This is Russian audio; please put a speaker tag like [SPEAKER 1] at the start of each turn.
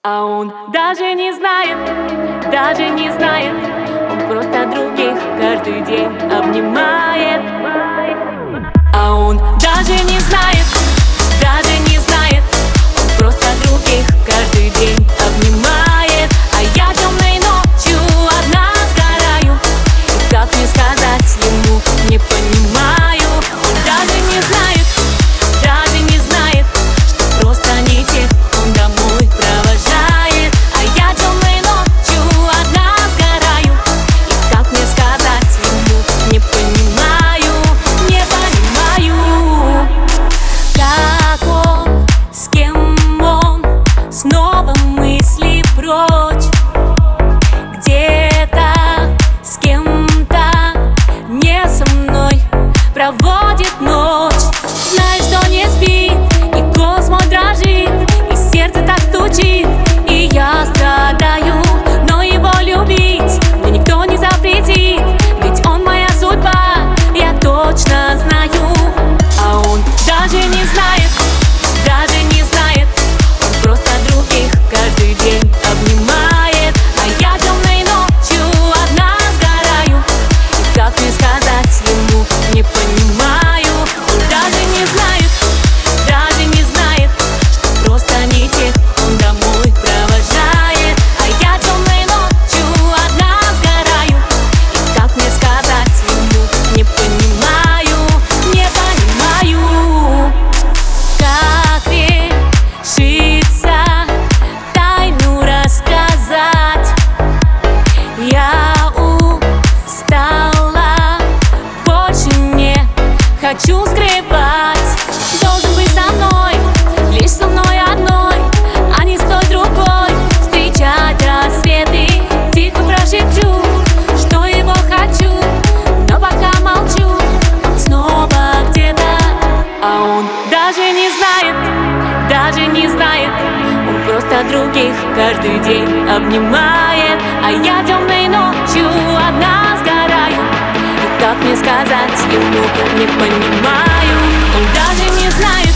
[SPEAKER 1] А он даже не знает, он просто других каждый день обнимает. А он даже не знает, он просто других каждый день обнимает. А я темной ночью одна сгораю, и как мне сказать ему, не понимаю. Он даже не знает, что просто не тех он домой провожает. А я темной ночью одна сгораю, и как мне сказать ему, не понимаю. Как он, с кем он, снова мысли прочь. Где-то с кем-то, не со мной, проводит ночь. Знаешь, что не спит, и голос мой дрожит, и сердце так стучит, и я страдаю. Но его любить мне никто не запретит, ведь он моя судьба, я точно знаю. А он даже не знает, он просто других каждый день обнимает. А я темной ночью одна сгораю, и как мне сказать ему, не понимаю. Он даже не знает, что просто не тех он домой провожает. А я темной ночью одна сгораю, и как мне сказать ему, не понимаю. Как решиться тайну рассказать? Я устала, больше не хочу скрывать. Должен быть со мной, лишь со мной одной, а не с той другой. Встречать рассветы, тихо прошепчу, что его хочу, но пока молчу. Он снова где-то, а он даже не знает, он просто других каждый день обнимает. А я темной ночью одна сгораю, и как мне сказать ему, не понимаю. Он даже не знает,